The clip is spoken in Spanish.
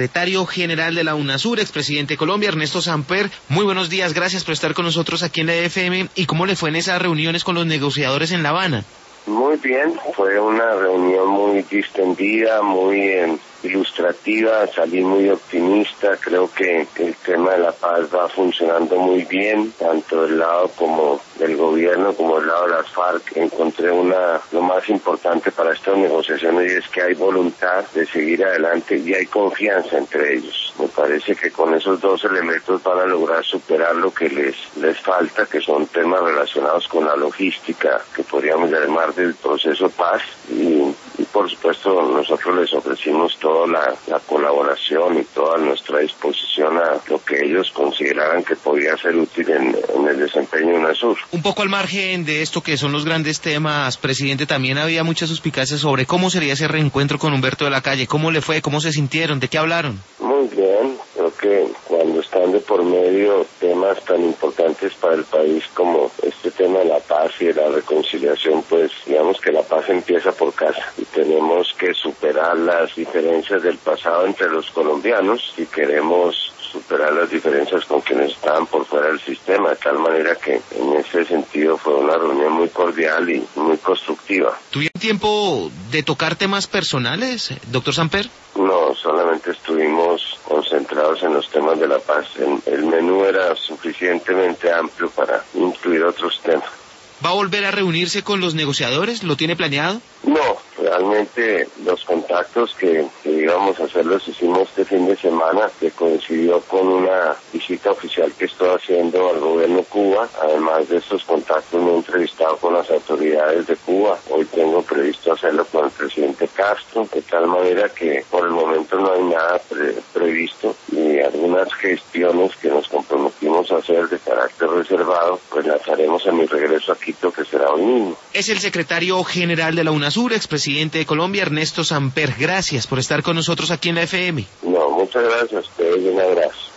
secretario general de la UNASUR, expresidente de Colombia, Ernesto Samper. Muy buenos días, gracias por estar con nosotros aquí en la FM. ¿Y cómo le fue en esas reuniones con los negociadores en La Habana? Muy bien, fue una reunión muy distendida, muy ilustrativa, salí muy optimista. Creo que el tema de la paz va funcionando muy bien, tanto del lado como del gobierno como del lado de las FARC. Encontré lo más importante para estas negociaciones, y es que hay voluntad de seguir adelante y hay confianza entre ellos. Me parece que con esos dos elementos van a lograr superar lo que les falta, que son temas relacionados con la logística, que podríamos llamar del proceso paz, y por supuesto nosotros les ofrecimos toda la colaboración y toda nuestra disposición a lo que ellos consideraran que podía ser útil en el desempeño de UNASUR. Un poco al margen de esto que son los grandes temas, presidente, también había muchas suspicacias sobre cómo sería ese reencuentro con Humberto de la Calle. ¿Cómo le fue? ¿Cómo se sintieron? ¿De qué hablaron? Muy bien, creo que cuando están de por medio temas tan importantes para el país como este tema de la paz y de la reconciliación, pues digamos que la paz empieza por casa y tenemos que superar las diferencias del pasado entre los colombianos si queremos superar las diferencias con quienes estaban por fuera del sistema, de tal manera que en ese sentido fue una reunión muy cordial y muy constructiva. ¿Tuvieron tiempo de tocar temas personales, doctor Samper? No, solamente estuvimos concentrados en los temas de la paz. El menú era suficientemente amplio para incluir otros temas. ¿Va a volver a reunirse con los negociadores? ¿Lo tiene planeado? No, realmente los contactos que íbamos a hacer los hicimos este fin de semana, que coincidió con una visita oficial que estoy haciendo al gobierno de Cuba. Además de estos contactos me he entrevistado con las autoridades de Cuba. Hoy tengo previsto hacerlo con el presidente Castro, de tal manera que por el momento no hay nada previsto, y algunas gestiones que nos comprometimos a hacer de carácter reservado, pues las haremos en mi regreso a Quito, que será hoy mismo. Es el secretario general de la UNASUR, expresidente de Colombia, Ernesto Samper. Gracias por estar con nosotros aquí en la FM. No, muchas gracias a ustedes y un abrazo.